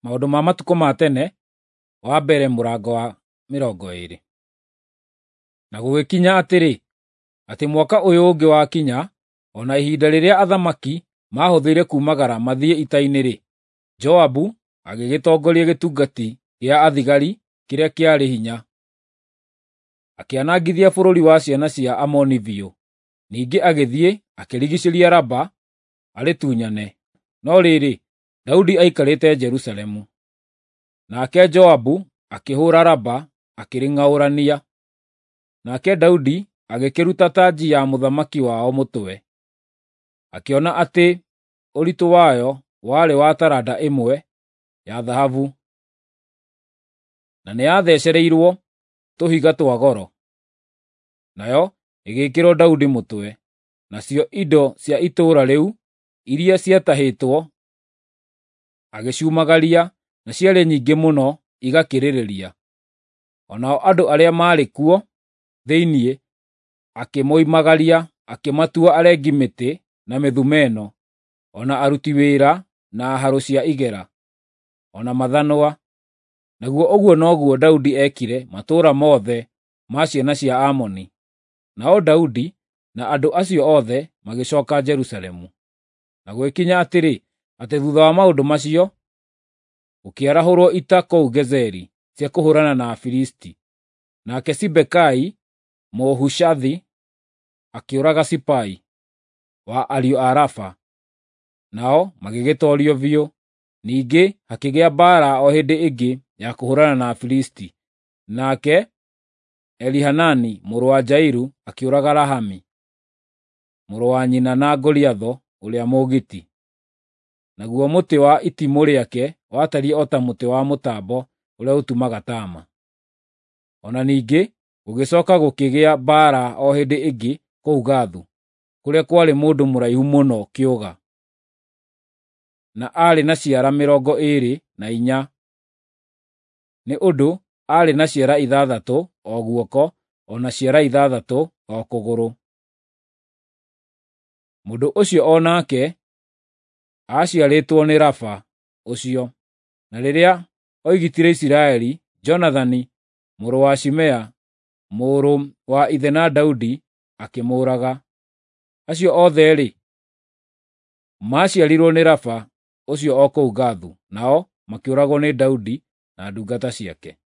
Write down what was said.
Maũndũ ma matukũ ma tene, wa mbere mũrango wa 20. Na gũgĩkinya atĩrĩ, atĩ mwaka ũyũ ũngĩ wakinya, o na ihinda rĩrĩa athamaki maahũthĩire kuumagara mathiĩ ita-inĩ-rĩ, Joabu agĩgĩtongoria gĩtungati gĩa athigari kĩrĩa kĩarĩ hinya. Akĩanangithia bũrũri wa ciana cia Amoni biũ. Ningĩ agĩthiĩ akĩrigiicĩria Raba arĩtunyane. No rĩrĩ, Daudi aikarĩte Jerusalemu. Nake Joabu akĩhũũra Raba akĩrĩng'aũrania. Nake Daudi agĩkĩruta tanji ya mũthamaki wao mũtwe. Akĩona atĩ ũritũ wayo warĩ wa taranda 1 ya thahabu, na nĩyathecereirwo tũhiga twa goro. Nayo ĩgĩĩkĩrwo Daudi mũtwe, nacio indo cia itũũra rĩu iria ciatahĩtwo agĩciumagaria, na ciarĩ nyingĩ mũno igakĩrĩrĩria. O nao andũ arĩa maarĩ kuo thĩinĩ akĩmoimagaria, akĩmatua arengi mĩtĩ na mĩthumeno, o na aruti wĩra na harũ cia igera, o na mathanwa. Naguo ũguo noguo Daudi ekire matũũra mothe ma ciana cia Amoni. Nao Daudi na andũ acio othe magĩcooka Jerusalemu. Na gwĩkinya atĩrĩ, atĩ thuutha wa maũndũ macio, gũkĩarahũrwo ita kũu Gezeri cia kũhũũrana na Afilisti. Nake Sibekai Mũhushathi akĩũraga Sipai wa ariũ a Rafa, nao magĩgĩtoorio biũ. Ningĩ hakĩgĩa mbaara o hĩndĩ ĩngĩ ya kũhũũrana na Afilisti. Nake Elihanani mũrũ wa Jairu akĩũraga Lahami, mũrũ wa nyina na Goliatho ũrĩa Mũgiti. Naguo mũtĩ wa itimũ rĩake watariĩ o ta mũtĩ wa mũtambo ũrĩa ũtumaga taama. O na ningĩ gũgĩcooka gũkĩgĩa mbaara o hĩndĩ ĩngĩ kũu Gathu, kũrĩa kwarĩ mũndũ mũraihu mũno kĩũga, na aarĩ na ciara 24, nĩ ũndũ aarĩ na ciara 6 o guoko, o na ciara 6 o kũgũrũ. Mũndũ ũcio o nake aaciarĩtwo nĩ Rafa ũcio. Na rĩrĩa oigitire Isiraeli, Jonathani mũrũ wa Shimea, mũrũ wa ithe na Daudi, akĩmũũraga. Acio othe-rĩ, maaciarirwo nĩ Rafa ũcio o kũu Gathu, nao makĩũragwo nĩ Daudi na ndungata ciake.